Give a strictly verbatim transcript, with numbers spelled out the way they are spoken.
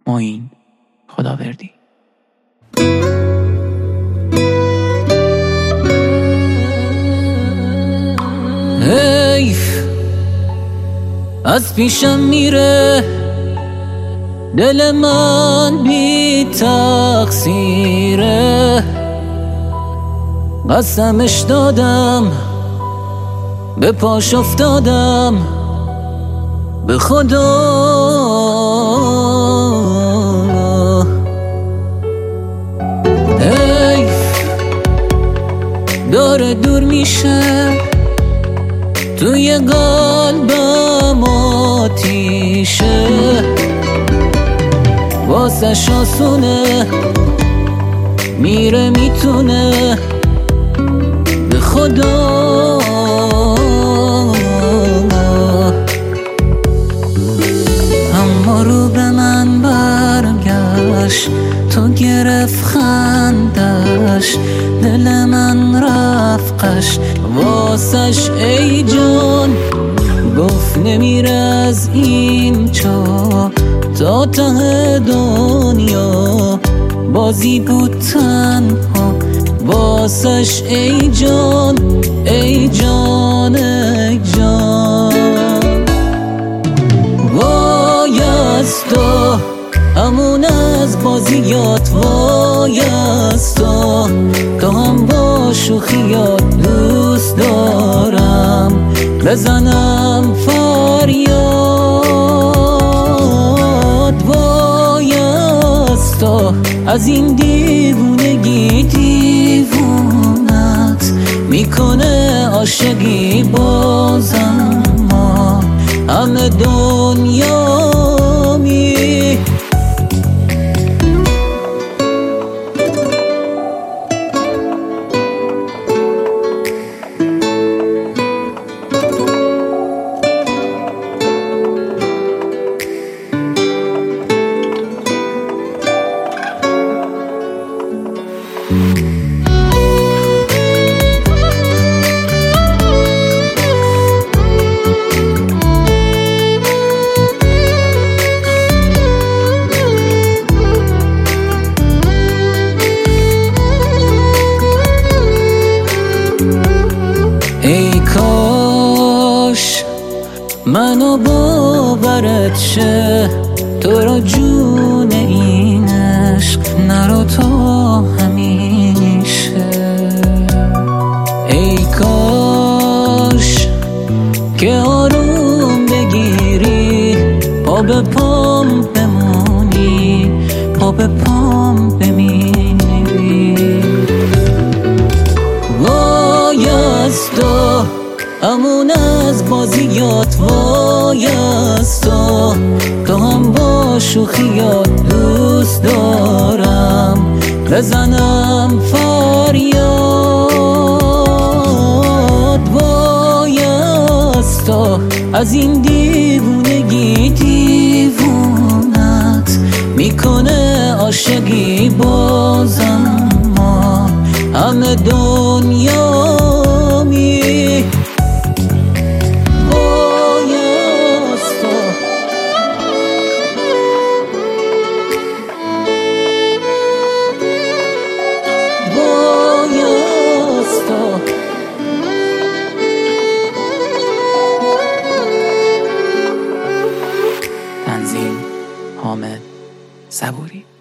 معین خداوردی. حیف از پیشم میره دل من بی تقصیره، قسمش دادم به پاش افتادم به خدا. حیف داره دور میشه توی قلبم آتیشه، واسه آسونه میره میتونه به خدا. اما رو به من برگشت تو گرفت خندش، دل من رفقش واسش ای جان، گفت نمیره از این چا تا ته دنیا، بازی بود تنها واسش ای جان ای جان ای جان. وای از تو امون از بازیات، وای از تو تو هم با شوخیات دوست دارم بزنم فریاد. وای از تو از این دیوونگی دیوونت میکنه عاشقی بازم ما همه دنیا می. ای کاش منو باورت شه تو رو جون این عشق نرو تا همیشه. ای کاش که آروم بگیری پا به پام بمونی پا به پام بمیری. وای از تو امون از بازیات، وای از تو تو هم با شوخیات دوست دارم بزنم فریاد. وای از تو از این دیوونگی دیوونت میکنه عاشقی بازم ما همه دنیا می. تنظیم حامد صبوری.